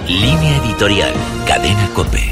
Línea editorial, Cadena COPE.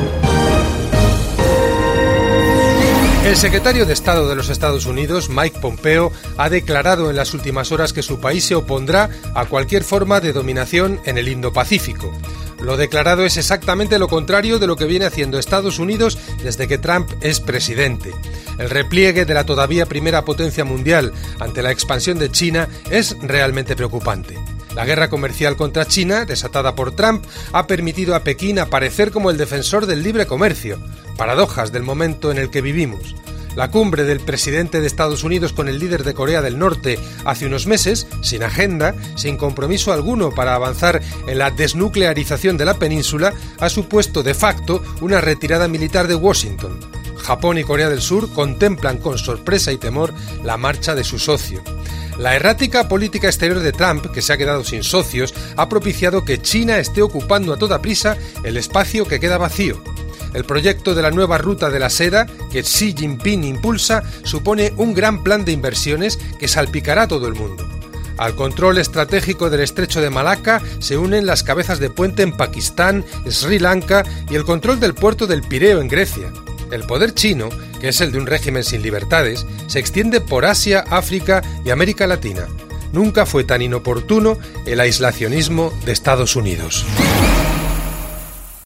El secretario de Estado de los Estados Unidos, Mike Pompeo, ha declarado en las últimas horas que su país se opondrá a cualquier forma de dominación en el Indo-Pacífico. Lo declarado es exactamente lo contrario de lo que viene haciendo Estados Unidos desde que Trump es presidente. El repliegue de la todavía primera potencia mundial ante la expansión de China es realmente preocupante. La guerra comercial contra China, desatada por Trump, ha permitido a Pekín aparecer como el defensor del libre comercio. Paradojas del momento en el que vivimos. La cumbre del presidente de Estados Unidos con el líder de Corea del Norte hace unos meses, sin agenda, sin compromiso alguno para avanzar en la desnuclearización de la península, ha supuesto de facto una retirada militar de Washington. Japón y Corea del Sur contemplan con sorpresa y temor la marcha de su socio. La errática política exterior de Trump, que se ha quedado sin socios, ha propiciado que China esté ocupando a toda prisa el espacio que queda vacío. El proyecto de la nueva ruta de la seda, que Xi Jinping impulsa, supone un gran plan de inversiones que salpicará a todo el mundo. Al control estratégico del estrecho de Malaca se unen las cabezas de puente en Pakistán, Sri Lanka y el control del puerto del Pireo en Grecia. El poder chino, que es el de un régimen sin libertades, se extiende por Asia, África y América Latina. Nunca fue tan inoportuno el aislacionismo de Estados Unidos.